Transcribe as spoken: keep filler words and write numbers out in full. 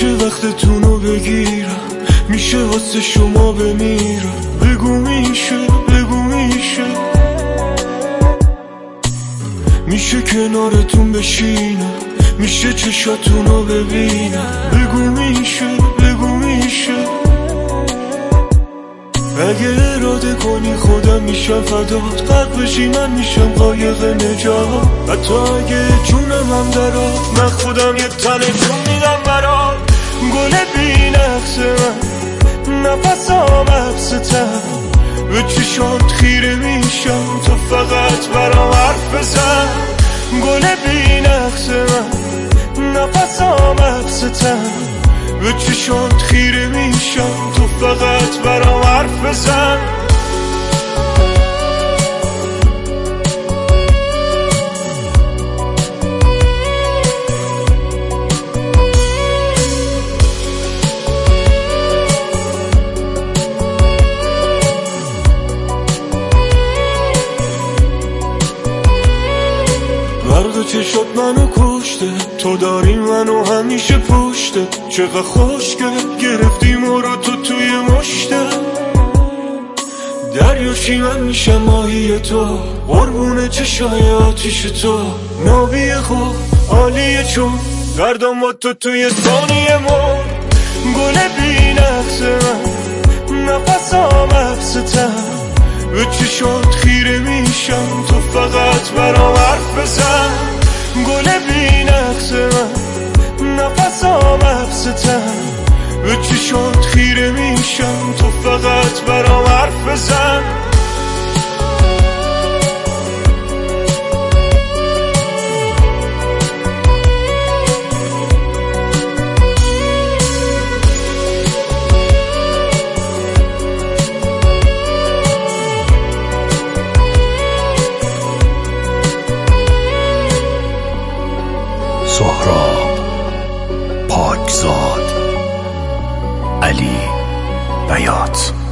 میشه وقتتونو بگیرم، میشه واسه شما بمیرم. بگو میشه، بگو میشه، میشه کنارتون بشینم، میشه چشاتونو ببینم. بگو میشه، بگو میشه، اگه اراده کنی خودم میشم فدات. غرق بشی من میشم قایق نجات. حتی اگه جونم هم درات، من خودم یه تنه جون میدم برات. گل بی نقص من، نفسام حبستم، به چشات خیره میشم تو فقط برام حرف بزن. گل بی نقص من، نفسام حبستم، به چشات خیره میشم تو فقط برام حرف بزن. برق چشات منو کشته، تو داری منو همیشه پشته. چقدر خوشگل گرفتی مرا تو توی مشته. دریاشی من میشم ماهی تو، قربون چشای آتیش تو. نابی خوب عالیه چون گردم با تو توی ثانیه مر. گل بی نقص من، نفسام حبستم، به چشات خیره میشم تو فقط برام حرف بزن. گل بی نقص من، نفسام حبستم، به چشات خیره میشم تو فقط برام حرف بزن. سهراب پاکزاد، علی بیات.